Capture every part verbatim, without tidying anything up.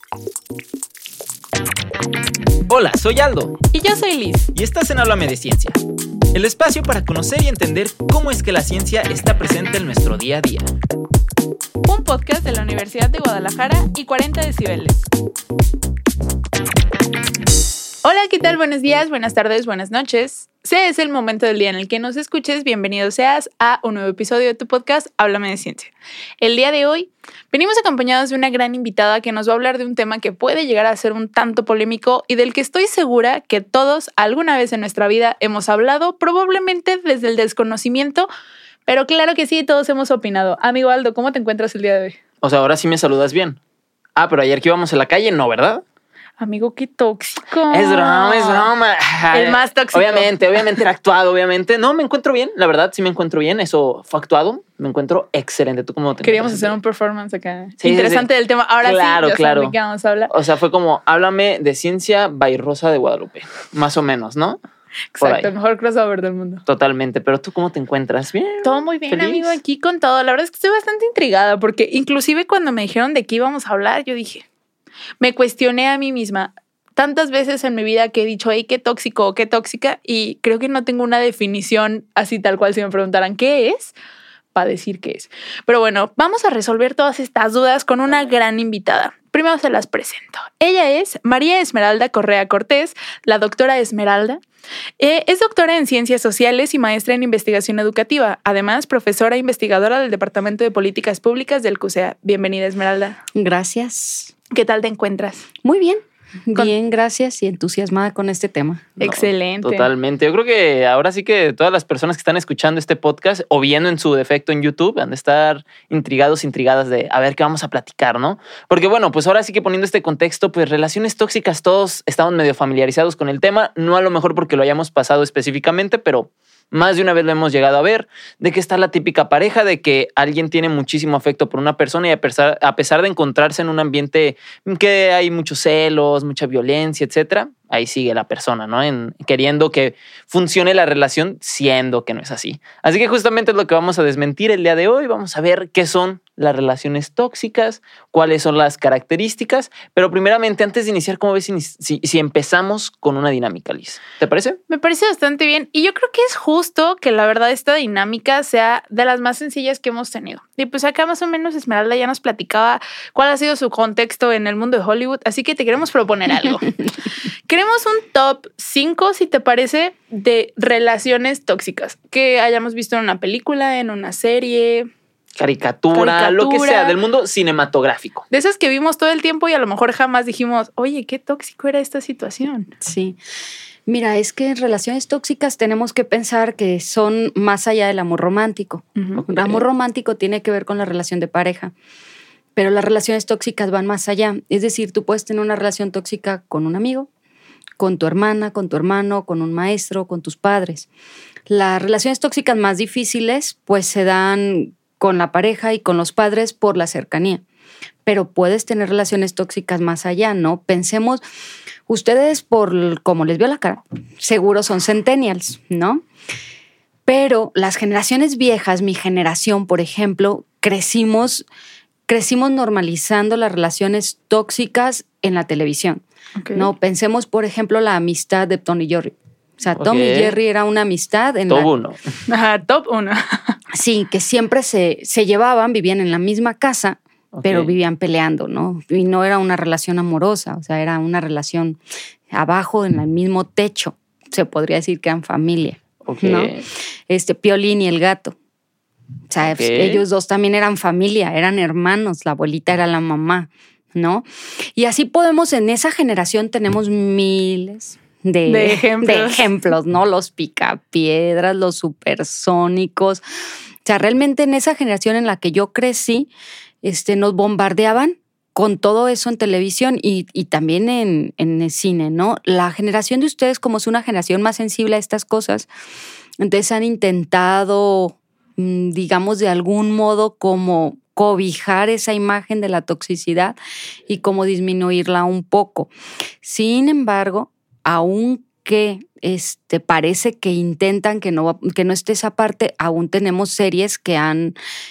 Hola, soy Aldo. Y yo soy Liz. Y estás en Háblame de Ciencia, el espacio para conocer y entender cómo es que la ciencia está presente en nuestro día a día. Un podcast de la Universidad de Guadalajara y cuarenta decibeles. Hola, ¿qué tal? Buenos días, buenas tardes, buenas noches. Sea ese el momento del día en el que nos escuches, bienvenido seas a un nuevo episodio de tu podcast Háblame de Ciencia. El día de hoy venimos acompañados de una gran invitada que nos va a hablar de un tema que puede llegar a ser un tanto polémico y del que estoy segura que todos alguna vez en nuestra vida hemos hablado, probablemente desde el desconocimiento, pero claro que sí, todos hemos opinado. Amigo Aldo, ¿cómo te encuentras el día de hoy? O sea, ahora sí me saludas bien. Ah, pero ayer que íbamos a la calle, no, ¿verdad? Amigo, qué tóxico. Es broma, es broma. El más tóxico. Obviamente, obviamente era actuado, obviamente. No, me encuentro bien, la verdad, sí me encuentro bien. Eso fue actuado. Me encuentro excelente. ¿Tú cómo te Queríamos hacer un performance acá. Sí, interesante sí, sí. del tema. Ahora claro, sí, ya claro. saben de qué vamos a hablar. O sea, fue como, háblame de ciencia by Rosa de Guadalupe. Más o menos, ¿no? Exacto, el mejor crossover del mundo. Totalmente. Pero ¿tú cómo te encuentras? Bien. Todo muy bien, ¿Feliz? amigo, aquí con todo. La verdad es que estoy bastante intrigada porque inclusive cuando me dijeron de qué íbamos a hablar, yo dije, me cuestioné a mí misma. Tantas veces en mi vida que he dicho, hey, qué tóxico o qué tóxica, y creo que no tengo una definición así tal cual si me preguntaran qué es, para decir qué es. Pero bueno, vamos a resolver todas estas dudas con una gran invitada. Primero se las presento. Ella es María Esmeralda Correa Cortés, la doctora Esmeralda. Eh, es doctora en Ciencias Sociales y maestra en Investigación Educativa. Además, profesora e investigadora del Departamento de Políticas Públicas del C U S E A. Bienvenida, Esmeralda. Gracias. ¿Qué tal te encuentras? Muy bien. Con... Bien, gracias y entusiasmada con este tema. No, excelente. Totalmente. Yo creo que ahora sí que todas las personas que están escuchando este podcast o viendo en su defecto en YouTube han de estar intrigados, intrigadas de a ver qué vamos a platicar, ¿no? Porque bueno, pues ahora sí que poniendo este contexto, pues relaciones tóxicas, todos estamos medio familiarizados con el tema, no a lo mejor porque lo hayamos pasado específicamente, pero más de una vez lo hemos llegado a ver, de que está la típica pareja, de que alguien tiene muchísimo afecto por una persona y a pesar, a pesar de encontrarse en un ambiente que hay muchos celos, mucha violencia, etcétera, ahí sigue la persona, ¿no? En, queriendo que funcione la relación, siendo que no es así. Así que justamente es lo que vamos a desmentir el día de hoy. Vamos a ver qué son las relaciones tóxicas, cuáles son las características, pero primeramente, antes de iniciar, ¿cómo ves si, si, si empezamos con una dinámica, Liz? ¿Te parece? Me parece bastante bien y yo creo que es justo que la verdad esta dinámica sea de las más sencillas que hemos tenido. Y pues acá más o menos Esmeralda ya nos platicaba cuál ha sido su contexto en el mundo de Hollywood, así que te queremos proponer algo. Queremos un top cinco, si te parece, de relaciones tóxicas que hayamos visto en una película, en una serie... Caricatura, Caricatura, lo que sea, del mundo cinematográfico. De esas que vimos todo el tiempo y a lo mejor jamás dijimos, oye, qué tóxico era esta situación. Sí. Mira, es que en relaciones tóxicas tenemos que pensar que son más allá del amor romántico. Uh-huh. El amor romántico tiene que ver con la relación de pareja, pero las relaciones tóxicas van más allá. Es decir, tú puedes tener una relación tóxica con un amigo, con tu hermana, con tu hermano, con un maestro, con tus padres. Las relaciones tóxicas más difíciles pues se dan con la pareja y con los padres por la cercanía. Pero puedes tener relaciones tóxicas más allá, ¿no? Pensemos, ustedes por como les veo la cara, seguro son centennials, ¿no? Pero las generaciones viejas, mi generación, por ejemplo, crecimos, crecimos normalizando las relaciones tóxicas en la televisión. Okay. No, pensemos, por ejemplo, la amistad de Tom y Jerry. O sea, okay. Tom y Jerry era una amistad en top la... uno. Ajá, top uno. Sí, que siempre se, se llevaban, vivían en la misma casa, okay. pero vivían peleando, ¿no? Y no era una relación amorosa, o sea, era una relación abajo en el mismo techo. Se podría decir que eran familia, okay. ¿no? Este, Piolín y el gato. O sea, okay. ellos dos también eran familia, eran hermanos, la abuelita era la mamá, ¿no? Y así podemos, en esa generación tenemos miles de, de, ejemplos. de ejemplos, ¿no? Los picapiedras, los supersónicos. O sea, realmente en esa generación en la que yo crecí, este, nos bombardeaban con todo eso en televisión y, y también en, en el cine, ¿no? La generación de ustedes, como es una generación más sensible a estas cosas, entonces han intentado, digamos, de algún modo como cobijar esa imagen de la toxicidad y como disminuirla un poco. Sin embargo, aunque este, parece que intentan que no, que no esté esa parte, aún tenemos series que han,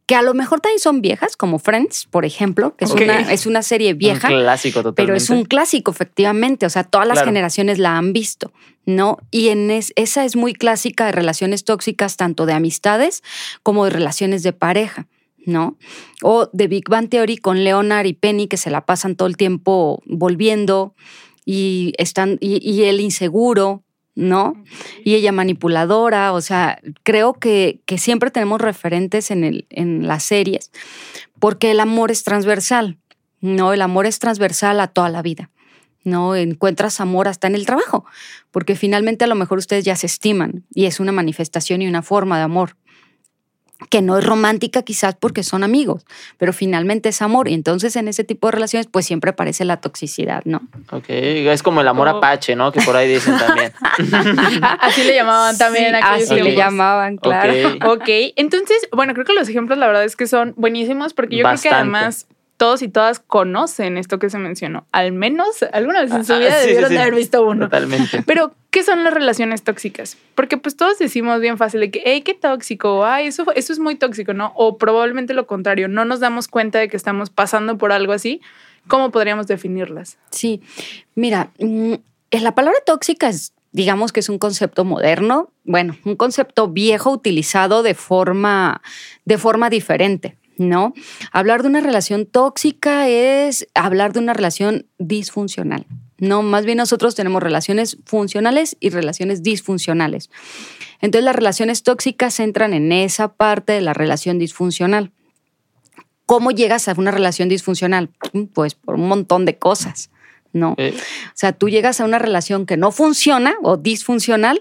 que a lo mejor también son viejas, como Friends, por ejemplo, que es, Okay. una, es una serie vieja. Un clásico totalmente. Pero es un clásico, efectivamente. O sea, todas las Claro. generaciones la han visto, ¿no? Y en es, esa es muy clásica de relaciones tóxicas, tanto de amistades como de relaciones de pareja, ¿no? O de Big Bang Theory con Leonard y Penny, que se la pasan todo el tiempo volviendo y, están, y, y él inseguro, ¿no? Y ella manipuladora. O sea, creo que, que siempre tenemos referentes en, el, en las series, porque el amor es transversal, ¿no? El amor es transversal a toda la vida, ¿no? Encuentras amor hasta en el trabajo, porque finalmente a lo mejor ustedes ya se estiman y es una manifestación y una forma de amor que no es romántica quizás porque son amigos, pero finalmente es amor. Y entonces en ese tipo de relaciones pues siempre aparece la toxicidad, ¿no? Ok, es como el amor Oh. apache, ¿no? Que por ahí dicen también. Así le llamaban también Sí, aquellos así le tiempos. llamaban, claro. Ok. Ok, entonces, bueno, creo que los ejemplos la verdad es que son buenísimos porque yo Bastante. creo que además todos y todas conocen esto que se mencionó. Al menos alguna vez en su Ah, vida sí, sí, debieron sí. de haber visto uno. Totalmente. Pero, ¿qué son las relaciones tóxicas? Porque pues todos decimos bien fácil de que, hey, qué tóxico, ay, eso, eso es muy tóxico, ¿no? O probablemente lo contrario, no nos damos cuenta de que estamos pasando por algo así. ¿Cómo podríamos definirlas? Sí, mira, mm, la palabra tóxica es, digamos que es un concepto moderno, bueno, un concepto viejo utilizado de forma, de forma diferente, ¿no? Hablar de una relación tóxica es hablar de una relación disfuncional. No, más bien nosotros tenemos relaciones funcionales y relaciones disfuncionales. Entonces las relaciones tóxicas entran en esa parte de la relación disfuncional. ¿Cómo llegas a una relación disfuncional? Pues por un montón de cosas, ¿no? Eh, O sea, tú llegas a una relación que no funciona o disfuncional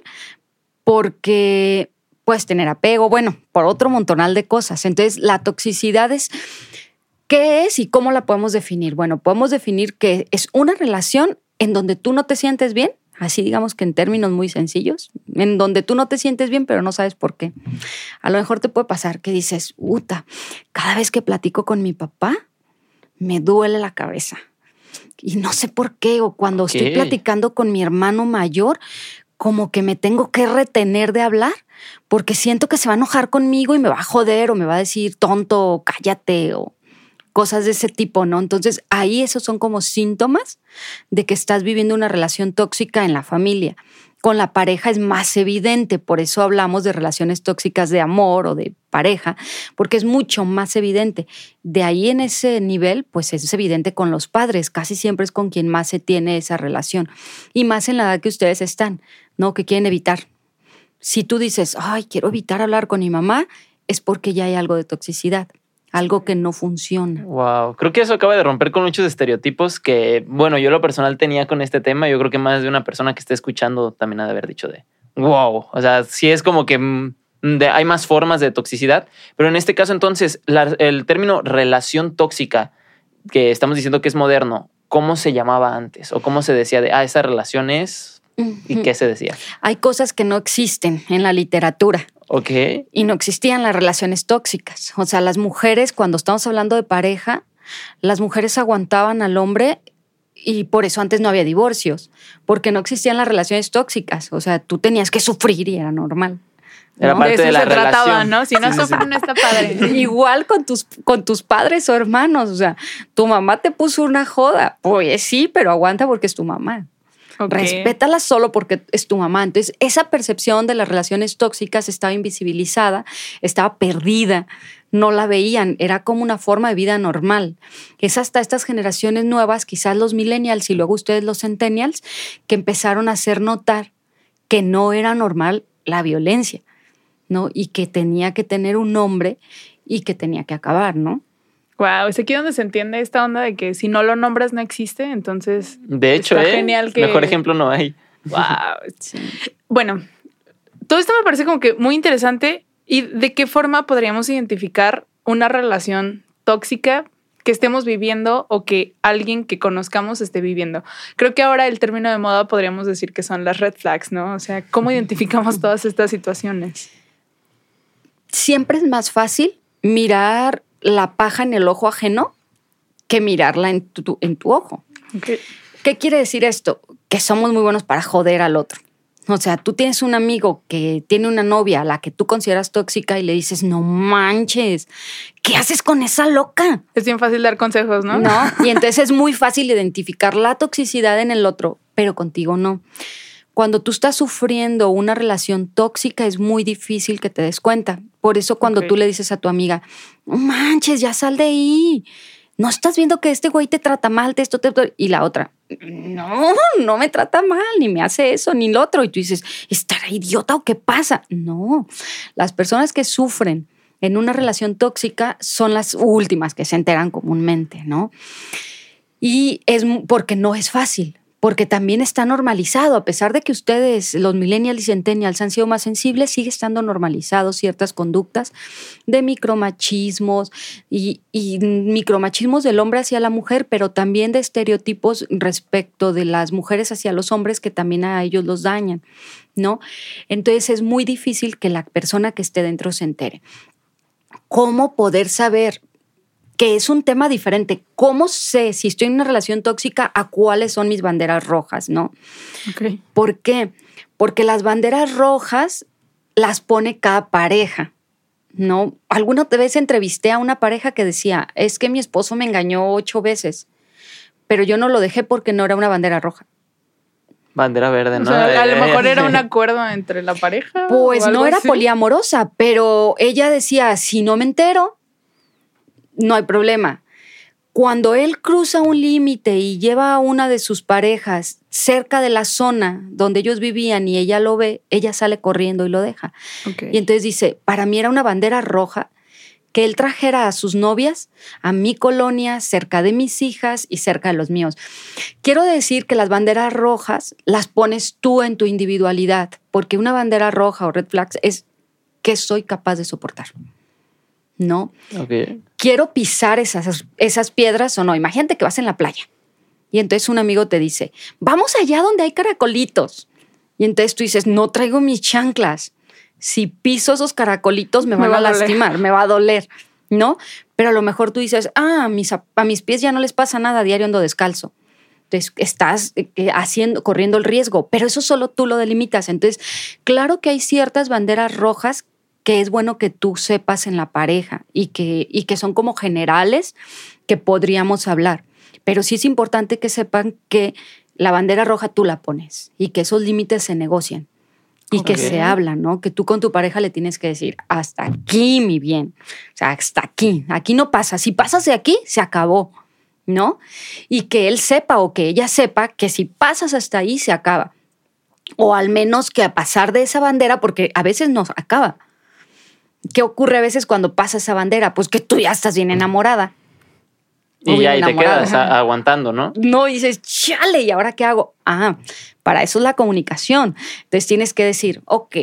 porque puedes tener apego, bueno, por otro montonal de cosas. Entonces, la toxicidad es, ¿qué es y cómo la podemos definir? Bueno, podemos definir que es una relación en donde tú no te sientes bien, así digamos que en términos muy sencillos, en donde tú no te sientes bien, pero no sabes por qué. A lo mejor te puede pasar que dices, uta, cada vez que platico con mi papá, me duele la cabeza. Y no sé por qué, o cuando Ok. estoy platicando con mi hermano mayor, como que me tengo que retener de hablar, porque siento que se va a enojar conmigo y me va a joder, o me va a decir tonto, cállate, o cosas de ese tipo, ¿no? Entonces, ahí esos son como síntomas de que estás viviendo una relación tóxica en la familia. Con la pareja es más evidente, por eso hablamos de relaciones tóxicas de amor o de pareja, porque es mucho más evidente. De ahí en ese nivel, pues es evidente con los padres, casi siempre es con quien más se tiene esa relación. Y más en la edad que ustedes están, ¿no? Que quieren evitar. Si tú dices, ay, quiero evitar hablar con mi mamá, es porque ya hay algo de toxicidad, algo que no funciona. Wow, creo que eso acaba de romper con muchos estereotipos que, bueno, yo lo personal tenía con este tema. Yo creo que más de una persona que esté escuchando también ha de haber dicho de wow. O sea, sí es como que mm, de, hay más formas de toxicidad, pero en este caso entonces la, el término relación tóxica que estamos diciendo que es moderno, ¿cómo se llamaba antes? ¿O cómo se decía de, ah, esa relación es? ¿Y qué se decía? Hay cosas que no existen en la literatura. Ok. Y no existían las relaciones tóxicas. O sea, las mujeres, cuando estamos hablando de pareja, las mujeres aguantaban al hombre y por eso antes no había divorcios, porque no existían las relaciones tóxicas. O sea, tú tenías que sufrir y era normal. Era ¿no? parte de eso de la se trataba, relación. ¿no? Si no Sí, sí, sí. sufren, no está padre. Igual con tus, con tus padres o hermanos. O sea, tu mamá te puso una joda. Pues sí, pero aguanta porque es tu mamá. Ok. Respétala solo porque es tu mamá. Entonces, esa percepción de las relaciones tóxicas estaba invisibilizada, estaba perdida, no la veían, era como una forma de vida normal. Es hasta estas generaciones nuevas, quizás los millennials y luego ustedes los centennials, que empezaron a hacer notar que no era normal la violencia, ¿no? Y que tenía que tener un nombre y que tenía que acabar, ¿no? Wow, es aquí donde se entiende esta onda de que si no lo nombras no existe, entonces De hecho, está ¿eh? genial que... Mejor ejemplo no hay. Wow. Bueno, todo esto me parece como que muy interesante. ¿Y de qué forma podríamos identificar una relación tóxica que estemos viviendo o que alguien que conozcamos esté viviendo? Creo que ahora el término de moda podríamos decir que son las red flags, ¿no? O sea, ¿cómo identificamos todas estas situaciones? Siempre es más fácil mirar la paja en el ojo ajeno que mirarla en tu, en tu ojo. Okay. ¿Qué quiere decir esto? Que somos muy buenos para joder al otro, O sea, tú tienes un amigo que tiene una novia a la que tú consideras tóxica y le dices, no manches, ¿qué haces con esa loca? Es bien fácil dar consejos, ¿no? No, y entonces es muy fácil identificar la toxicidad en el otro, pero contigo no. Cuando tú estás sufriendo una relación tóxica es muy difícil que te des cuenta. Por eso cuando okay. tú le dices a tu amiga, no manches, ya sal de ahí. ¿No estás viendo que este güey te trata mal? Te esto, te, te... Y la otra, no, no me trata mal, ni me hace eso, ni lo otro. Y tú dices, ¿estará idiota o qué pasa? No, las personas que sufren en una relación tóxica son las últimas que se enteran comúnmente, ¿no? Y es porque no es fácil, porque también está normalizado. A pesar de que ustedes, los millennials y centennials, han sido más sensibles, sigue estando normalizado ciertas conductas de micromachismos y, y micromachismos del hombre hacia la mujer, pero también de estereotipos respecto de las mujeres hacia los hombres que también a ellos los dañan, ¿no? Entonces es muy difícil que la persona que esté dentro se entere. ¿Cómo poder saber? Que es un tema diferente. ¿Cómo sé si estoy en una relación tóxica a cuáles son mis banderas rojas, no? Okay. ¿Por qué? Porque las banderas rojas las pone cada pareja, ¿no? Alguna vez entrevisté a una pareja que decía, es que mi esposo me engañó ocho veces, pero yo no lo dejé porque no era una bandera roja. Bandera verde, ¿no? O sea, a lo mejor era un acuerdo entre la pareja. Pues no era así. poliamorosa, pero ella decía, si no me entero, no hay problema. Cuando él cruza un límite y lleva a una de sus parejas cerca de la zona donde ellos vivían y ella lo ve, ella sale corriendo y lo deja. Okay. Y entonces dice, para mí era una bandera roja que él trajera a sus novias a mi colonia, cerca de mis hijas y cerca de los míos. Quiero decir que las banderas rojas las pones tú en tu individualidad, porque una bandera roja o red flags es que soy capaz de soportar. ¿No? Okay. Quiero pisar esas, esas piedras o no. Imagínate que vas en la playa y entonces un amigo te dice, vamos allá donde hay caracolitos. Y entonces tú dices, no traigo mis chanclas. Si piso esos caracolitos me van me a, a lastimar, me va a doler, ¿no? Pero a lo mejor tú dices, ah, a mis, a mis pies ya no les pasa nada, diario ando descalzo. Entonces estás haciendo, corriendo el riesgo, pero eso solo tú lo delimitas. Entonces, claro que hay ciertas banderas rojas que es bueno que tú sepas en la pareja y que, y que son como generales que podríamos hablar. Pero sí es importante que sepan que la bandera roja tú la pones y que esos límites se negocian y okay. que se hablan, ¿no? Que tú con tu pareja le tienes que decir, hasta aquí, mi bien. O sea, hasta aquí. Aquí no pasa. Si pasas de aquí, se acabó, ¿no? Y que él sepa o que ella sepa que si pasas hasta ahí, se acaba. O al menos que a pasar de esa bandera, porque a veces nos acaba. ¿Qué ocurre a veces cuando pasa esa bandera? Pues que tú ya estás bien enamorada. Y ya, y te quedas a, aguantando, ¿no? No, y dices, chale, ¿y ahora qué hago? Ah, para eso es la comunicación. Entonces tienes que decir, ok,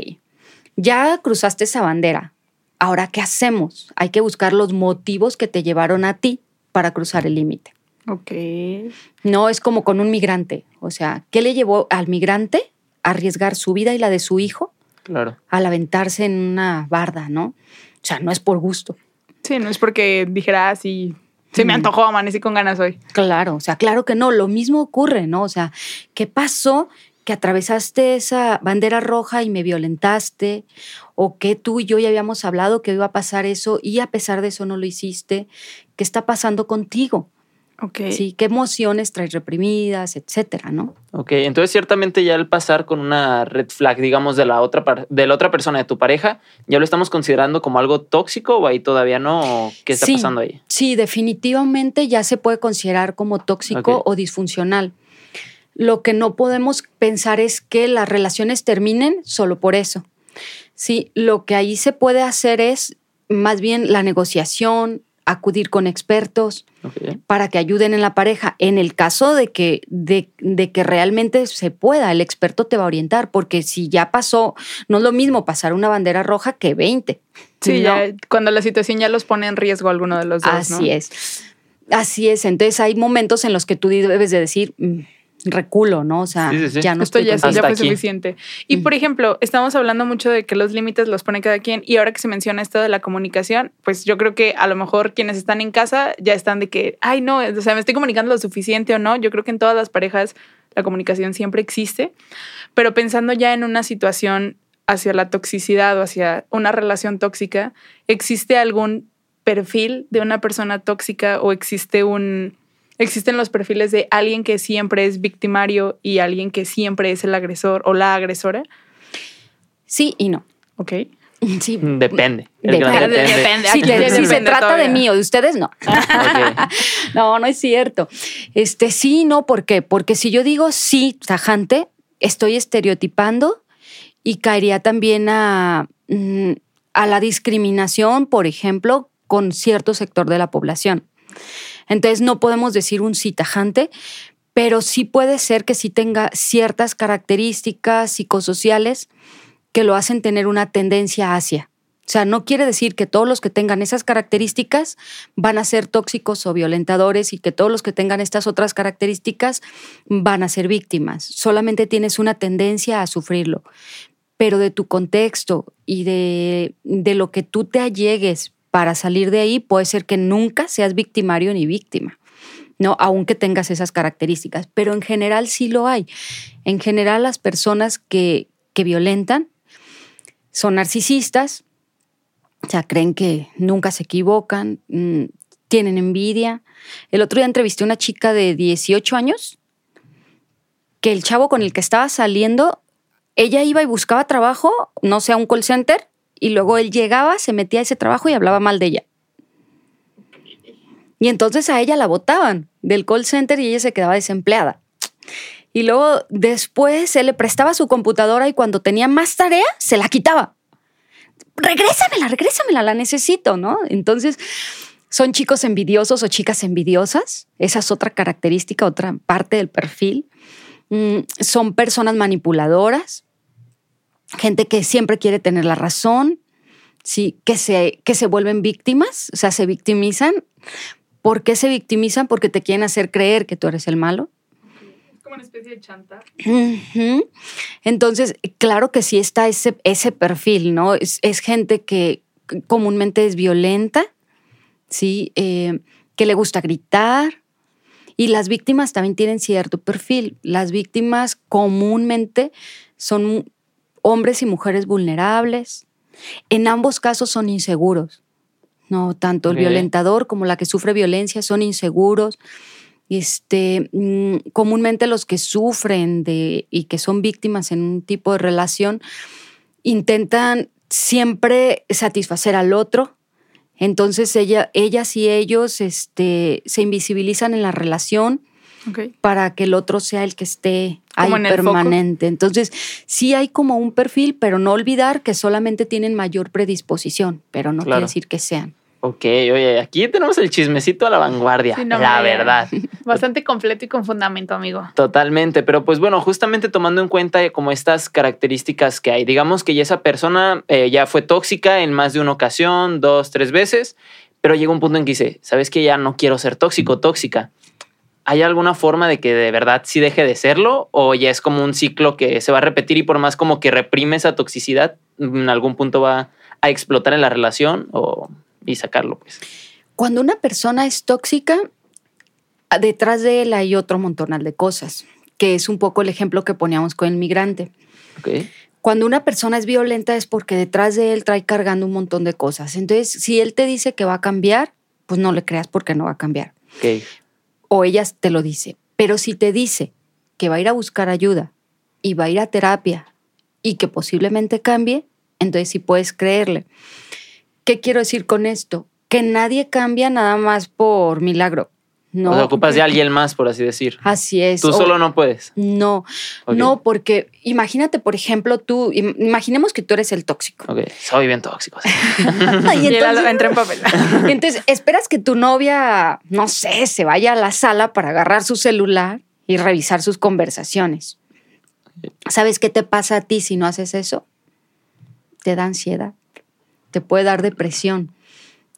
ya cruzaste esa bandera. ¿Ahora qué hacemos? Hay que buscar los motivos que te llevaron a ti para cruzar el límite. Ok. No es como con un migrante. O sea, ¿qué le llevó al migrante a arriesgar su vida y la de su hijo? Claro. Al aventarse en una barda, ¿no? O sea, no es por gusto. Sí, no es porque dijera así, se me antojó, amanecí con ganas hoy. Claro, o sea, claro que no. Lo mismo ocurre, ¿no? O sea, ¿qué pasó? Que atravesaste esa bandera roja y me violentaste, o que tú y yo ya habíamos hablado que iba a pasar eso y a pesar de eso no lo hiciste. ¿Qué está pasando contigo? Okay. Sí, qué emociones traes reprimidas, etcétera, ¿no? Ok, entonces ciertamente ya el pasar con una red flag, digamos, de la otra par- de la otra persona, de tu pareja, ¿ya lo estamos considerando como algo tóxico o ahí todavía no? ¿O qué está sí, pasando ahí? Sí, definitivamente ya se puede considerar como tóxico okay. o disfuncional. Lo que no podemos pensar es que las relaciones terminen solo por eso. Sí, lo que ahí se puede hacer es más bien la negociación, acudir con expertos okay. para que ayuden en la pareja. En el caso de que, de, de que realmente se pueda, el experto te va a orientar, porque si ya pasó, no es lo mismo pasar una bandera roja que veinte. Sí, ¿no? ya, cuando la situación ya los pone en riesgo alguno de los dos, Así ¿no? es, así es. Entonces hay momentos en los que tú debes de decir, reculo, ¿no? O sea, Sí, sí, sí. ya no Esto estoy ya, contigo. ya Hasta fue aquí. suficiente. Y por ejemplo, estamos hablando mucho de que los límites los pone cada quien. Y ahora que se menciona esto de la comunicación, pues yo creo que a lo mejor quienes están en casa ya están de que, ay, no, o sea, me estoy comunicando lo suficiente o no. Yo creo que en todas las parejas la comunicación siempre existe. Pero pensando ya en una situación hacia la toxicidad o hacia una relación tóxica, ¿existe algún perfil de una persona tóxica o existe un... existen los perfiles de alguien que siempre es victimario y alguien que siempre es el agresor o la agresora? Sí y no. Ok. Sí. Depende. El gran Depende. depende. Depende. Si, Aquí te- sí si se depende trata todavía. de mí o de ustedes, no. Ok. No, no es cierto. Este, sí, no, ¿por qué? Porque si yo digo sí, tajante, estoy estereotipando y caería también a, mm, a la discriminación, por ejemplo, con cierto sector de la población. Entonces no podemos decir un sí tajante, pero sí puede ser que sí tenga ciertas características psicosociales que lo hacen tener una tendencia hacia. O sea, no quiere decir que todos los que tengan esas características van a ser tóxicos o violentadores y que todos los que tengan estas otras características van a ser víctimas. Solamente tienes una tendencia a sufrirlo. Pero de tu contexto y de, de lo que tú te allegues para salir de ahí, puede ser que nunca seas victimario ni víctima, ¿no? Aunque tengas esas características. Pero en general sí lo hay. En general las personas que, que violentan son narcisistas, o sea, creen que nunca se equivocan, mmm, tienen envidia. El otro día entrevisté a una chica de dieciocho años que el chavo con el que estaba saliendo, ella iba y buscaba trabajo, no sé, a un call center, y luego él llegaba, se metía a ese trabajo y hablaba mal de ella. Y entonces a ella la botaban del call center y ella se quedaba desempleada. Y luego después él le prestaba su computadora y cuando tenía más tarea, se la quitaba. Regrésamela, regrésamela, la necesito, ¿no? Entonces, son chicos envidiosos o chicas envidiosas. Esa es otra característica, otra parte del perfil. Mm, son personas manipuladoras, gente que siempre quiere tener la razón, ¿sí? que, se, que se vuelven víctimas, o sea, se victimizan. ¿Por qué se victimizan? Porque te quieren hacer creer que tú eres el malo. Como una especie de chantaje. Uh-huh. Entonces, claro que sí está ese, ese perfil, ¿no? Es, es gente que comúnmente es violenta, ¿sí? Eh, que le gusta gritar. Y las víctimas también tienen cierto perfil. Las víctimas comúnmente son hombres y mujeres vulnerables. En ambos casos son inseguros, ¿no? Tanto el Ok. violentador como la que sufre violencia son inseguros. Este, mmm, comúnmente los que sufren de, y que son víctimas en un tipo de relación intentan siempre satisfacer al otro. Entonces ella, ellas y ellos este, se invisibilizan en la relación Okay. para que el otro sea el que esté ahí Como en el permanente. Entonces sí hay como un perfil, pero no olvidar que solamente tienen mayor predisposición, pero no Claro. quiere decir que sean. Ok, oye, aquí tenemos el chismecito a la vanguardia, Sí, no, la hombre, verdad. Bastante completo y con fundamento, amigo. Totalmente, pero pues bueno, justamente tomando en cuenta como estas características que hay, digamos que ya esa persona eh, ya fue tóxica en más de una ocasión, dos, tres veces, pero llega un punto en que dice, ¿sabes qué? Ya no quiero ser tóxico, tóxica. ¿Hay alguna forma de que de verdad sí deje de serlo? ¿O ya es como un ciclo que se va a repetir y por más como que reprime esa toxicidad, en algún punto va a explotar en la relación o, y sacarlo, pues? Cuando una persona es tóxica, detrás de él hay otro montonal de cosas, que es un poco el ejemplo que poníamos con el migrante. Ok. Cuando una persona es violenta es porque detrás de él trae cargando un montón de cosas. Entonces, si él te dice que va a cambiar, pues no le creas porque no va a cambiar. Ok. O ella te lo dice. Pero si te dice que va a ir a buscar ayuda y va a ir a terapia y que posiblemente cambie, entonces sí puedes creerle. ¿Qué quiero decir con esto? Que nadie cambia nada más por milagro. No. O sea, ocupas de alguien más, por así decir. Así es. Tú O- solo no puedes. No, Ok. no, porque imagínate, por ejemplo, tú, im- imaginemos que tú eres el tóxico. Ok, soy bien tóxico. sí. Y Y él entonces, entra en papel. entonces esperas que tu novia, no sé, se vaya a la sala para agarrar su celular y revisar sus conversaciones. ¿Sabes qué te pasa a ti si no haces eso? Te da ansiedad, te puede dar depresión,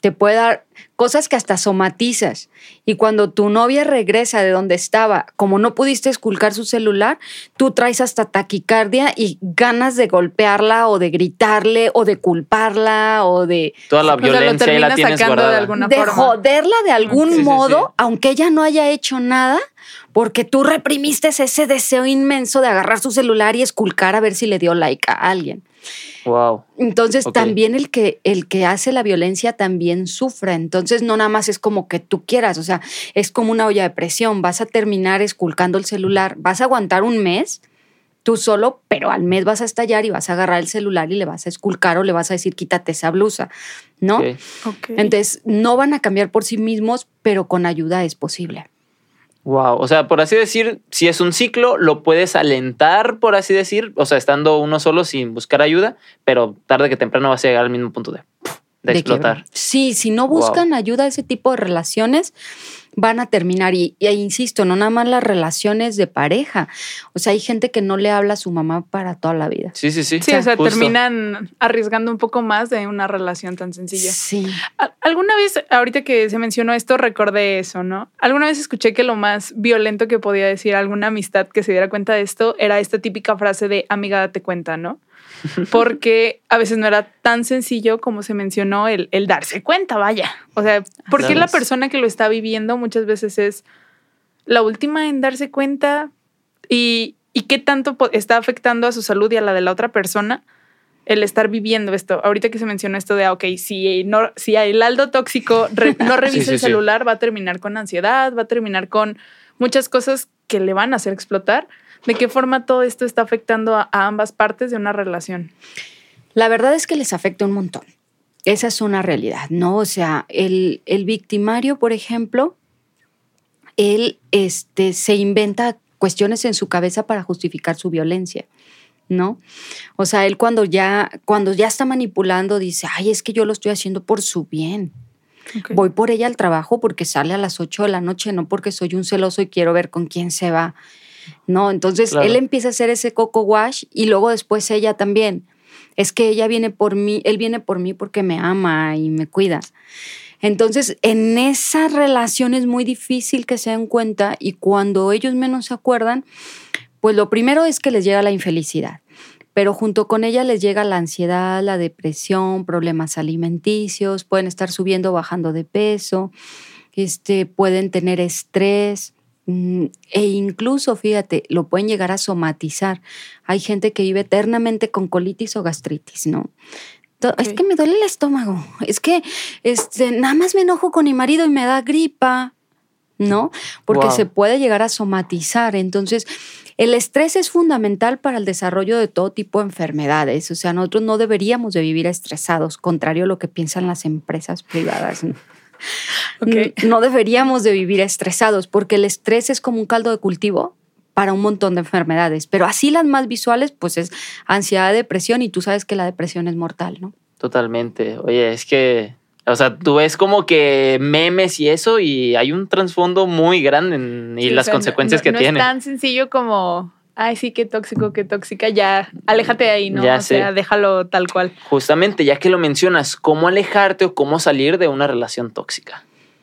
te puede dar cosas que hasta somatizas. Y cuando tu novia regresa de donde estaba, como no pudiste esculcar su celular, tú traes hasta taquicardia y ganas de golpearla o de gritarle o de culparla o de... Toda la O sea, lo violencia ahí la terminas tienes sacando de guardada. alguna de forma. joderla de algún Sí, sí, modo, sí. aunque ella no haya hecho nada, porque tú reprimiste ese deseo inmenso de agarrar su celular y esculcar a ver si le dio like a alguien. Wow. Entonces Ok. también el que, el que hace la violencia también sufre. Entonces no nada más es como que tú quieras, o sea, es como una olla de presión. Vas a terminar esculcando el celular, vas a aguantar un mes tú solo, pero al mes vas a estallar y vas a agarrar el celular y le vas a esculcar o le vas a decir quítate esa blusa, ¿no? Ok. Ok. Entonces no van a cambiar por sí mismos, pero con ayuda es posible. Wow. O sea, por así decir, si es un ciclo, lo puedes alentar, por así decir, o sea, estando uno solo sin buscar ayuda, pero tarde que temprano vas a llegar al mismo punto de, de explotar. quiebra. Sí, si no Wow. buscan ayuda a ese tipo de relaciones, van a terminar. Y, y insisto, no nada más las relaciones de pareja. O sea, hay gente que no le habla a su mamá para toda la vida. Sí, sí, sí. Sí, o sea, Justo. terminan arriesgando un poco más de una relación tan sencilla. Sí. Al- Alguna vez, ahorita que se mencionó esto, recordé eso, ¿no? Alguna vez escuché que lo más violento que podía decir alguna amistad que se diera cuenta de esto era esta típica frase de amiga, date cuenta, ¿no? Porque a veces no era tan sencillo como se mencionó el, el darse cuenta, vaya. O sea, porque Claro. la persona que lo está viviendo muchas veces es la última en darse cuenta y, y qué tanto po- está afectando a su salud y a la de la otra persona el estar viviendo esto. Ahorita que se mencionó esto de, ah, ok, si, no, si el Aldo tóxico re- no revisa Sí, sí, el sí. celular, va a terminar con ansiedad, va a terminar con muchas cosas que le van a hacer explotar. ¿De qué forma todo esto está afectando a, a ambas partes de una relación? La verdad es que les afecta un montón. Esa es una realidad, ¿no? O sea, el, el victimario, por ejemplo, él este, se inventa cuestiones en su cabeza para justificar su violencia, ¿no? O sea, él cuando ya, cuando ya está manipulando dice, ay, es que yo lo estoy haciendo por su bien. Okay. Voy por ella al trabajo porque sale a las ocho de la noche, no porque soy un celoso y quiero ver con quién se va. No, entonces Claro. él empieza a hacer ese coco wash y luego después ella también. Es que ella viene por mí, él viene por mí porque me ama y me cuida. Entonces, en esa relación es muy difícil que se den cuenta y cuando ellos menos se acuerdan, pues lo primero es que les llega la infelicidad, pero junto con ella les llega la ansiedad, la depresión, problemas alimenticios, pueden estar subiendo o bajando de peso, este, pueden tener estrés. E incluso, fíjate, lo pueden llegar a somatizar. Hay gente que vive eternamente con colitis o gastritis, ¿no? Okay. Es que me duele el estómago, es que este, nada más me enojo con mi marido y me da gripa, ¿no? Porque wow. se puede llegar a somatizar. Entonces, el estrés es fundamental para el desarrollo de todo tipo de enfermedades. O sea, nosotros no deberíamos de vivir estresados, contrario a lo que piensan las empresas privadas, ¿no? Okay. No deberíamos de vivir estresados porque el estrés es como un caldo de cultivo para un montón de enfermedades, pero así las más visuales pues es ansiedad, depresión y tú sabes que la depresión es mortal, ¿no? Totalmente. Oye, es que, o sea, tú ves como que memes y eso y hay un trasfondo muy grande en, y sí, las o sea, consecuencias no, que no tiene. No es tan sencillo como... Ay, sí, qué tóxico, qué tóxica, ya, aléjate de ahí, ¿no? Ya o sé. sea, déjalo tal cual. Justamente, ya que lo mencionas, ¿cómo alejarte o cómo salir de una relación tóxica?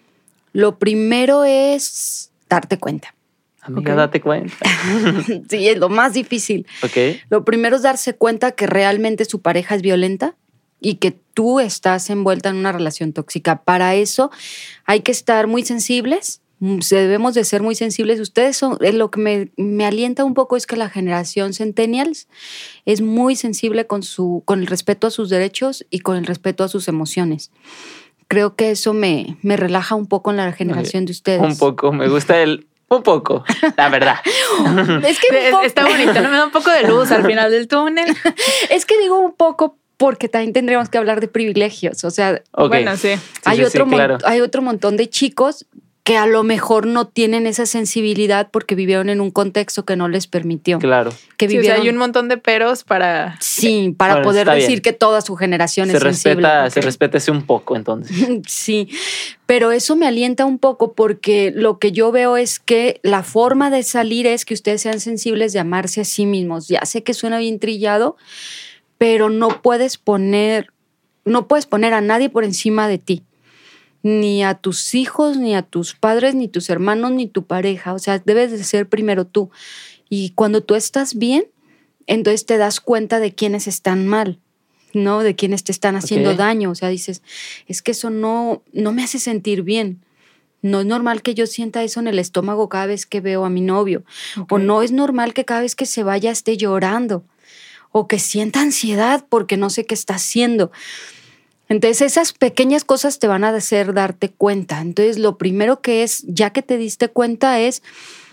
Lo primero es darte cuenta. Amiga, okay. date cuenta. Sí, es lo más difícil. Okay. Lo primero es darse cuenta que realmente su pareja es violenta y que tú estás envuelta en una relación tóxica. Para eso hay que estar muy sensibles. Debemos de ser muy sensibles. Ustedes son, lo que me, me alienta un poco es que la generación Centennials es muy sensible con, su, con el respeto a sus derechos y con el respeto a sus emociones. Creo que eso me, me relaja un poco en la generación de ustedes. Un poco, me gusta el... Un poco, la verdad. Es que un poco... Está bonito, ¿no? Me da un poco de luz al final del túnel. Es que digo un poco porque también tendríamos que hablar de privilegios. O sea, okay. bueno, sí. sí hay, sí, otro sí, claro. hay otro montón de chicos que a lo mejor no tienen esa sensibilidad porque vivieron en un contexto que no les permitió. Claro. Que sí, vivieron... o sea, hay un montón de peros para... Sí, para bueno, poder decir bien. que toda su generación se es respeta, sensible. Okay. Se respeta ese un poco, entonces. Sí, pero eso me alienta un poco porque lo que yo veo es que la forma de salir es que ustedes sean sensibles de amarse a sí mismos. Ya sé que suena bien trillado, pero no puedes poner, no puedes poner a nadie por encima de ti. ni a tus hijos, ni a tus padres, ni tus hermanos, ni tu pareja. O sea, debes de ser primero tú. Y cuando tú estás bien, entonces te das cuenta de quiénes están mal, ¿no? De quiénes te están haciendo Ok. daño. O sea, dices, es que eso no, no me hace sentir bien. No es normal que yo sienta eso en el estómago cada vez que veo a mi novio. Ok. O no es normal que cada vez que se vaya esté llorando. O que sienta ansiedad porque no sé qué está haciendo. Entonces esas pequeñas cosas te van a hacer darte cuenta. Entonces lo primero que es, ya que te diste cuenta, es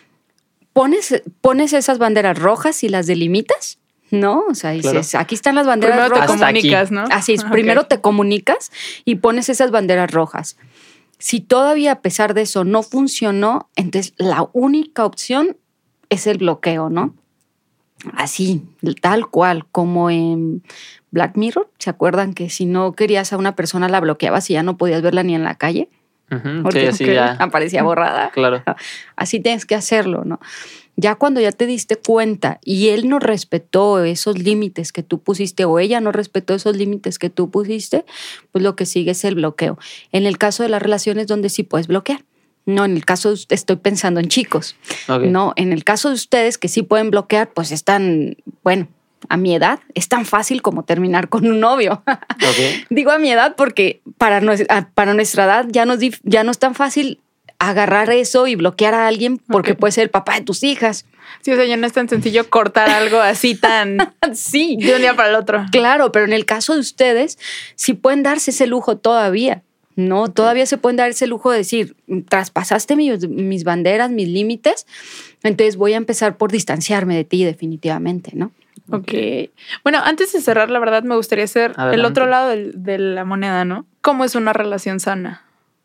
pones, pones esas banderas rojas y las delimitas, ¿no? O sea, dices, Claro. aquí están las banderas Primero te rojas. Hasta aquí. comunicas, ¿no? Así es, Ok. primero te comunicas y pones esas banderas rojas. Si todavía a pesar de eso no funcionó, entonces la única opción es el bloqueo, ¿no? Así, tal cual, como en Black Mirror. ¿Se acuerdan que si no querías a una persona la bloqueabas y ya no podías verla ni en la calle? Ujú, sí, Porque así ok. ya. aparecía borrada. Claro. Así tienes que hacerlo, ¿no? Ya cuando ya te diste cuenta y él no respetó esos límites que tú pusiste o ella no respetó esos límites que tú pusiste, pues lo que sigue es el bloqueo. En el caso de las relaciones donde sí puedes bloquear. No, en el caso, de- estoy pensando en chicos. Ok. No, en el caso de ustedes que sí pueden bloquear, pues es tan, bueno, a mi edad es tan fácil como terminar con un novio. Ok. Digo a mi edad porque para, nues- a- para nuestra edad ya no, es dif- ya no es tan fácil agarrar eso y bloquear a alguien porque Ok. puede ser el papá de tus hijas. Sí, o sea, ya no es tan sencillo cortar algo así tan Sí, de un día para el otro. claro, pero en el caso de ustedes sí pueden darse ese lujo todavía, ¿no? Todavía se pueden dar ese lujo de decir, traspasaste mis, mis banderas, mis límites, entonces voy a empezar por distanciarme de ti definitivamente, ¿no? Ok. Bueno, antes de cerrar, la verdad me gustaría hacer el Adelante. otro lado del- de la moneda, ¿no? ¿Cómo es una relación sana?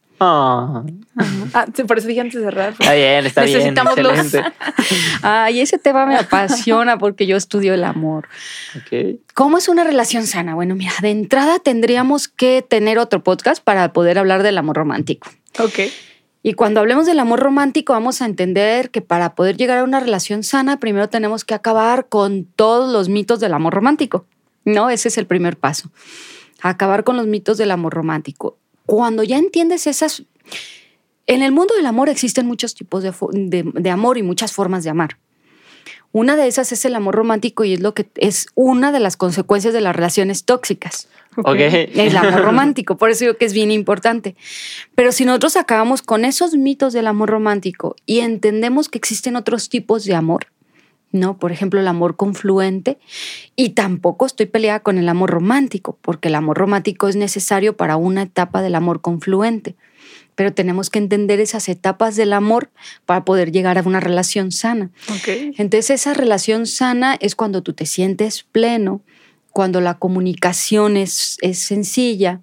Ah, Ah, sí, por eso dije antes de cerrar. está bien, está bien. Necesitamos luz. Excelente. Ay, ese tema me apasiona porque yo estudio el amor. Ok. ¿Cómo es una relación sana? Bueno, mira, de entrada tendríamos que tener otro podcast para poder hablar del amor romántico. Ok. Y cuando hablemos del amor romántico, vamos a entender que para poder llegar a una relación sana, primero tenemos que acabar con todos los mitos del amor romántico. ¿No? Ese es el primer paso. Acabar con los mitos del amor romántico. Cuando ya entiendes esas... En el mundo del amor existen muchos tipos de, fo- de, de amor y muchas formas de amar. Una de esas es el amor romántico y es lo que es una de las consecuencias de las relaciones tóxicas. Ok. El amor romántico, por eso digo que es bien importante. Pero si nosotros acabamos con esos mitos del amor romántico y entendemos que existen otros tipos de amor, ¿no? Por ejemplo, el amor confluente, y tampoco estoy peleada con el amor romántico, porque el amor romántico es necesario para una etapa del amor confluente. Pero tenemos que entender esas etapas del amor para poder llegar a una relación sana. Ok. Entonces, esa relación sana es cuando tú te sientes pleno, cuando la comunicación es, es sencilla,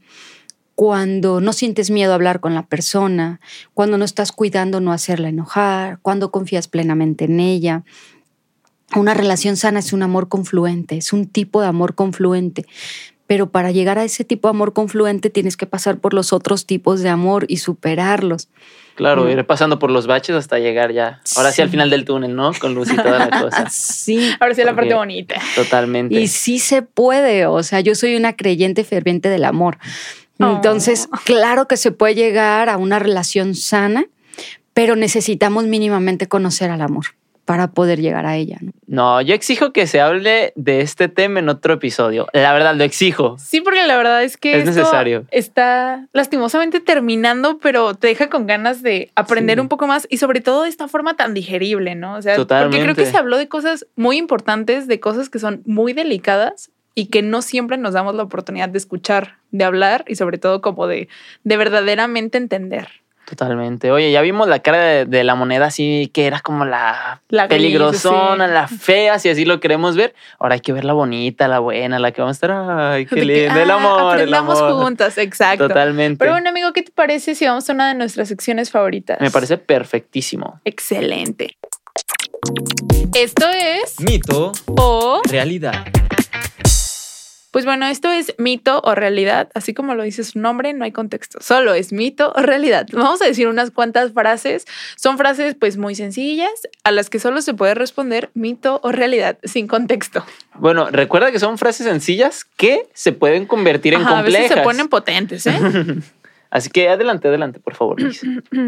cuando no sientes miedo a hablar con la persona, cuando no estás cuidando no hacerla enojar, cuando confías plenamente en ella. Una relación sana es un amor confluente, es un tipo de amor confluente. Pero para llegar a ese tipo de amor confluente tienes que pasar por los otros tipos de amor y superarlos. Claro, Mm. ir pasando por los baches hasta llegar ya. Ahora sí, Sí. al final del túnel, ¿no? Con luz y toda la cosa. Sí. Ahora sí la parte Ok. bonita. Totalmente. Y sí se puede, o sea, yo soy una creyente ferviente del amor. Oh. Entonces, claro que se puede llegar a una relación sana, pero necesitamos mínimamente conocer al amor para poder llegar a ella, ¿no? No, yo exijo que se hable de este tema en otro episodio. La verdad, lo exijo. Sí, porque la verdad es que Es esto necesario. está lastimosamente terminando, pero te deja con ganas de aprender Sí. un poco más y sobre todo de esta forma tan digerible, ¿no? O sea, porque Totalmente. creo que se habló de cosas muy importantes, de cosas que son muy delicadas y que no siempre nos damos la oportunidad de escuchar, de hablar y sobre todo como de, de verdaderamente entender. Totalmente. Oye, ya vimos la cara de, de la moneda así, que era como la, La gris, peligrosona, sí. la fea, si así lo queremos ver. Ahora hay que ver la bonita, la buena, la que vamos a estar. Ay, qué De que, lindo. El ah, amor, el aprendamos amor. juntas, exacto. Totalmente. Pero bueno, amigo, ¿qué te parece si vamos a una de nuestras secciones favoritas? Me parece perfectísimo. Excelente. Esto es Mito, o... realidad. Pues bueno, esto es mito o realidad. Así como lo dice su nombre, no hay contexto. Solo es mito o realidad. Vamos a decir unas cuantas frases. Son frases pues muy sencillas a las que solo se puede responder mito o realidad sin contexto. Bueno, recuerda que son frases sencillas que se pueden convertir en Ajá, a complejas. veces se ponen potentes, ¿eh? Así que adelante, adelante, por favor, Luis.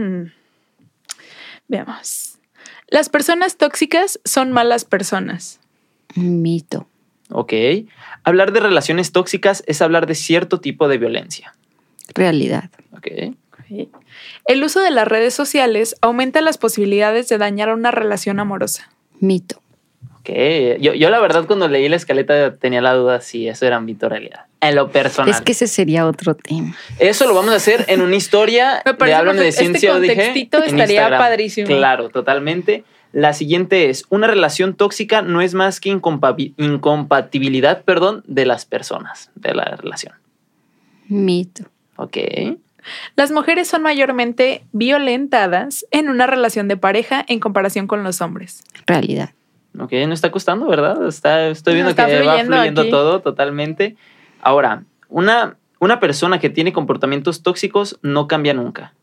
Veamos. Las personas tóxicas son malas personas. Mito. Ok. Hablar de relaciones tóxicas es hablar de cierto tipo de violencia. Realidad. Ok. El uso de las redes sociales aumenta las posibilidades de dañar una relación amorosa. Mito. Ok. Yo, yo la verdad cuando leí la escaleta tenía la duda si eso era mito o realidad. En lo personal. Es que ese sería otro tema. Eso lo vamos a hacer en una historia Me de parece Háblame de perfecto. Ciencia, Este dije, contextito en estaría Instagram. padrísimo. Claro, totalmente. La siguiente es, una relación tóxica no es más que incompa- incompatibilidad, perdón, de las personas, de la relación. Mito. Ok. Las mujeres son mayormente violentadas en una relación de pareja en comparación con los hombres. Realidad. Ok, no está costando, ¿verdad? Está, estoy viendo No, está que va fluyendo fluyendo aquí. todo totalmente. Ahora, una, una persona que tiene comportamientos tóxicos no cambia nunca.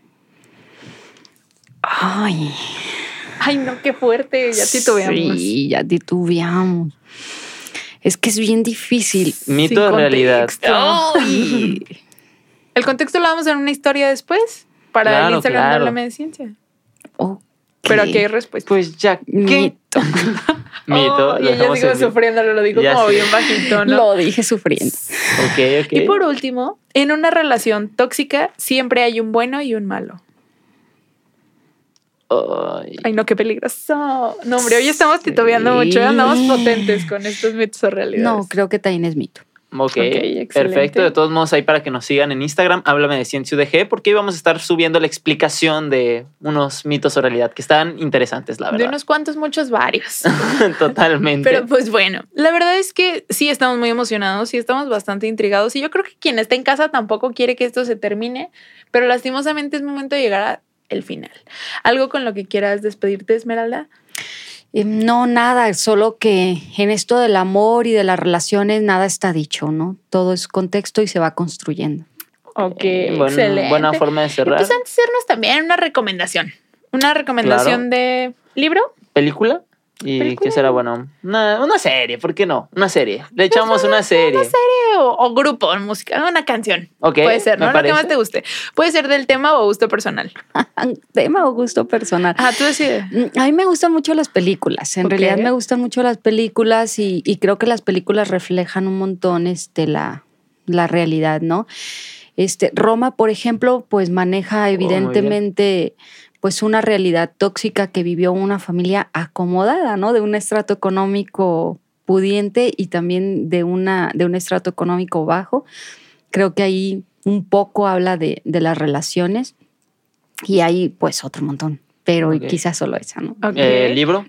Ay. Ay, no, qué fuerte. Ya titubeamos. Sí, ya titubeamos. Es que es bien difícil. Mito o Sin realidad. contexto. Ay. El contexto lo vamos en una historia después para el Claro, Instagram de claro. Háblame de Ciencia. Ok. Pero aquí hay respuesta. Pues ya, ¿qué? Mito. Mito. Oh, lo y ella dejamos sigo en mito. sufriendo, lo digo Ya como sé. bien bajito, ¿no? Lo dije sufriendo. Ok, ok. Y por último, en una relación tóxica siempre hay un bueno y un malo. Ay. Ay, no, qué peligroso. No, hombre, hoy estamos titubeando Sí. mucho. ¿eh? Andamos potentes con estos mitos o realidades. No, creo que también es mito. Ok, excelente. perfecto. De todos modos, ahí para que nos sigan en Instagram, Háblame de Ciencia U D G, porque hoy vamos a estar subiendo la explicación de unos mitos o realidad que están interesantes, la De verdad. unos cuantos, muchos, varios. Totalmente. Pero pues bueno, la verdad es que sí estamos muy emocionados, sí estamos bastante intrigados y yo creo que quien está en casa tampoco quiere que esto se termine, pero lastimosamente es momento de llegar al final. ¿Algo con lo que quieras despedirte, Esmeralda? Eh, No, nada, solo que en esto del amor y de las relaciones nada está dicho, ¿no? Todo es contexto y se va construyendo. Ok, Buen- excelente. Buena forma de Y cerrar. pues antes de hacernos también una recomendación. Una recomendación de libro. ¿Película? ¿Y ¿Película? qué será bueno? Una, una serie, ¿por qué no? Una serie. Le echamos una serie. O, o grupo, música, una canción. Ok, Puede ser, me ¿no? Lo que parece. más te guste. Puede ser del tema o gusto personal. Tema o gusto personal. Ah, tú decides. Mm, A mí me gustan mucho las películas. En Ok. realidad me gustan mucho las películas y, y creo que las películas reflejan un montón este, la, la realidad, ¿no? Este, Roma, por ejemplo, pues maneja evidentemente pues una realidad tóxica que vivió una familia acomodada, ¿no? De un estrato económico pudiente y también de, una, de un estrato económico bajo. Creo que ahí un poco habla de, de las relaciones y hay pues otro montón, pero Ok. quizás solo esa, ¿no? Ok. Eh, ¿Libro?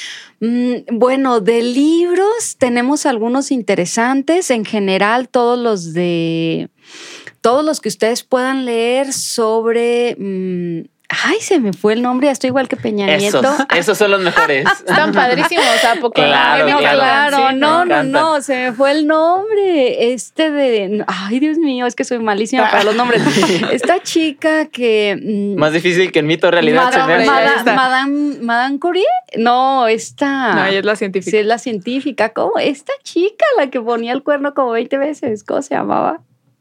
Mm, bueno, de libros tenemos algunos interesantes. En general, todos los de. Todos los que ustedes puedan leer sobre. mm, ay, se me fue el nombre, ya estoy igual que Peña Esos, Nieto. esos son los mejores. Están padrísimos, ¿a poco? Claro, A mí me claro. encantan, Claro, sí, no, me no, encantan. no, se me fue el nombre. Este de. Ay, Dios mío, es que soy malísima para los nombres. Esta chica que. mm, Más difícil que en mito o realidad. se me Madame, hace. Mada- Madame, está. Madame, Madame Curie. No, esta. No, ella es la científica. Sí, es la científica. ¿Cómo? Esta chica, la que ponía el cuerno como veinte veces. ¿Cómo se llamaba?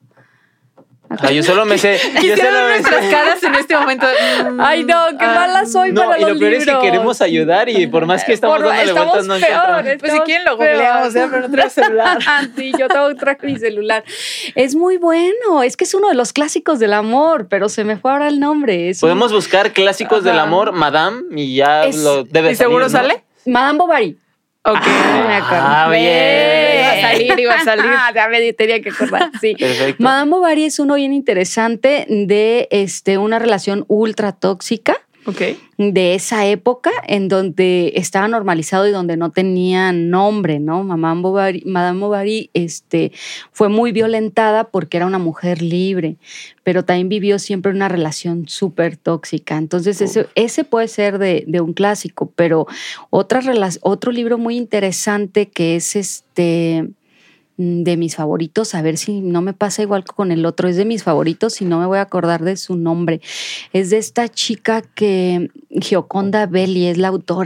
Ah, yo solo me sé. Yo Quisiera solo ver me nuestras sé. caras en este momento. Mm, Ay, no, qué ah, mala soy No, para y lo los peor es que libros. queremos ayudar y por más que estamos Por- dándole estamos vueltas no peor, encontramos. Pues si quieren lo googleamos, ¿eh? Pero no traigo celular. Sí, yo tengo traje mi celular. Es muy bueno. Es que es uno de los clásicos del amor, pero se me fue ahora el nombre. Es un- Podemos buscar clásicos del Ajá. amor, Madame, y ya Es- lo debe ¿Y seguro salir, ¿no? sale? Madame Bovary. Ok. Ah, me acuerdo. Ah, bien. Iba a salir, iba a salir. Ah, ya me tenía que acordar. Sí. Perfecto. Madame Bovary es uno bien interesante de este, una relación ultra tóxica Ok. de esa época en donde estaba normalizado y donde no tenía nombre, ¿no? Madame Bovary, Madame Bovary este, fue muy violentada porque era una mujer libre, pero también vivió siempre una relación súper tóxica. Entonces ese, ese puede ser de, de un clásico, pero otra rela- otro libro muy interesante que es este... de mis favoritos, a ver si no me pasa igual que con el otro, es de mis favoritos y no me voy a acordar de su nombre. Es de esta chica que Gioconda Belli es la autora. Se acordó.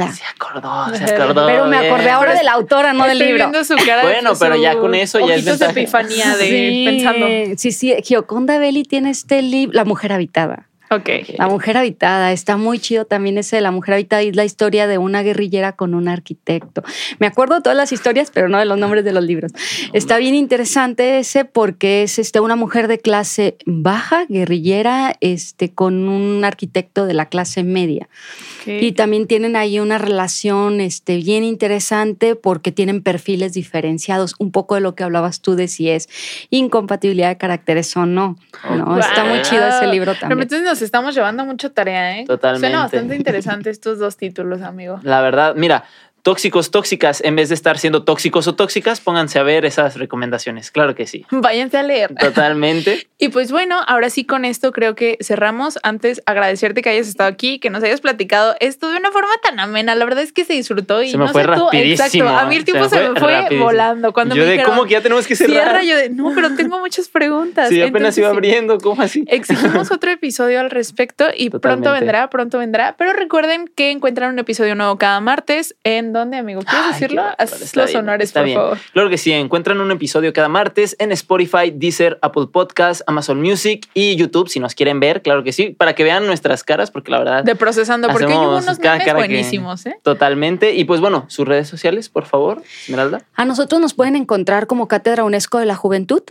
acordó, se acordó. Pero me acordé bien. ahora de la autora, no del Estoy libro. viendo su cara. Bueno, su pero ya con eso ya es ojitos de ventaja. epifanía de Sí, pensando. sí, sí. Gioconda Belli tiene este libro, La Mujer Habitada. Ok. La Mujer Habitada, está muy chido también ese de La Mujer Habitada, y es la historia de una guerrillera con un arquitecto. Me acuerdo de todas las historias, pero no de los nombres de los libros. Está bien interesante ese porque es este, una mujer de clase baja, guerrillera, este, con un arquitecto de la clase media. Okay. Y también tienen ahí una relación este, bien interesante porque tienen perfiles diferenciados, un poco de lo que hablabas tú de si es incompatibilidad de caracteres o no. ¿no? Wow. Está muy chido ese libro Pero también. entonces nos estamos llevando mucha tarea, ¿eh? Totalmente. Suena bastante interesante estos dos títulos, amigo. La verdad, mira, tóxicos, tóxicas, en vez de estar siendo tóxicos o tóxicas, pónganse a ver esas recomendaciones. Claro que sí. Váyanse a leer. Totalmente. Y pues bueno, ahora sí con esto creo que cerramos. Antes agradecerte que hayas estado aquí, que nos hayas platicado esto de una forma tan amena. La verdad es que se disfrutó y Se me no fue sé tú, rapidísimo. exacto. A mí el tiempo Se se me me fue fue, rapidísimo. volando. Cuando yo me de dijeron, cómo que ya tenemos que cerrar. cierra, yo de no, pero tengo muchas preguntas. Sí, apenas Entonces, iba sí, abriendo, ¿cómo así? exigimos otro episodio al respecto y Totalmente. pronto vendrá, pronto vendrá. Pero recuerden que encuentran un episodio nuevo cada martes. ¿En dónde, amigo? ¿Quieres Ay, decirlo? qué Haz bárbaro, está los bien, honores, está por bien. favor. Claro que sí, encuentran un episodio cada martes en Spotify, Deezer, Apple Podcasts, Amazon Music y YouTube, si nos quieren ver, claro que sí, para que vean nuestras caras, porque la verdad... De procesando, porque hoy hubo hacemos unos cada memes cara que- buenísimos, ¿eh? Totalmente. Y pues bueno, sus redes sociales, por favor, Esmeralda. A nosotros nos pueden encontrar como Cátedra UNESCO de la Juventud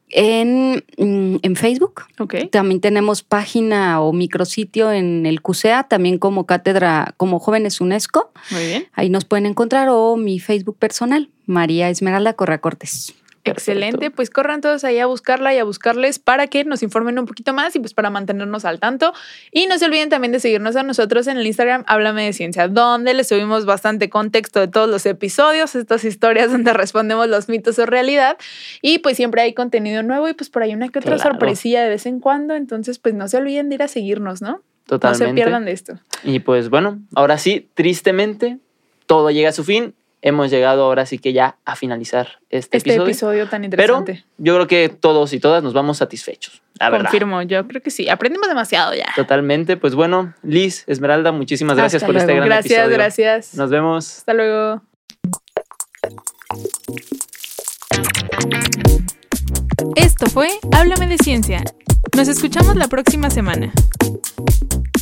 en, mm, en Facebook. Ok. También tenemos página o micrositio en el Q C A, también como Cátedra, como Jóvenes UNESCO. Muy bien. Ahí nos pueden encontrar, o mi Facebook personal, María Esmeralda Correa Cortés. Excelente, Perfecto. pues corran todos ahí a buscarla y a buscarles para que nos informen un poquito más y pues para mantenernos al tanto. Y no se olviden también de seguirnos a nosotros en el Instagram Háblame de Ciencia, donde les subimos bastante contexto de todos los episodios, estas historias donde respondemos los mitos o realidad. Y pues siempre hay contenido nuevo y pues por ahí una que otra Claro. sorpresilla de vez en cuando. Entonces pues no se olviden de ir a seguirnos, ¿no? Totalmente. No se pierdan de esto. Y pues bueno, ahora sí, tristemente, todo llega a su fin. Hemos llegado ahora sí que ya a finalizar este, Este episodio. episodio tan Pero interesante. yo creo que todos y todas nos vamos satisfechos. La verdad. Confirmo, yo creo que sí. Aprendimos demasiado ya. Totalmente. Pues bueno, Liz, Esmeralda, muchísimas gracias Hasta por este luego. gran Gracias, episodio. gracias. Nos vemos. Hasta luego. Esto fue Háblame de Ciencia. Nos escuchamos la próxima semana.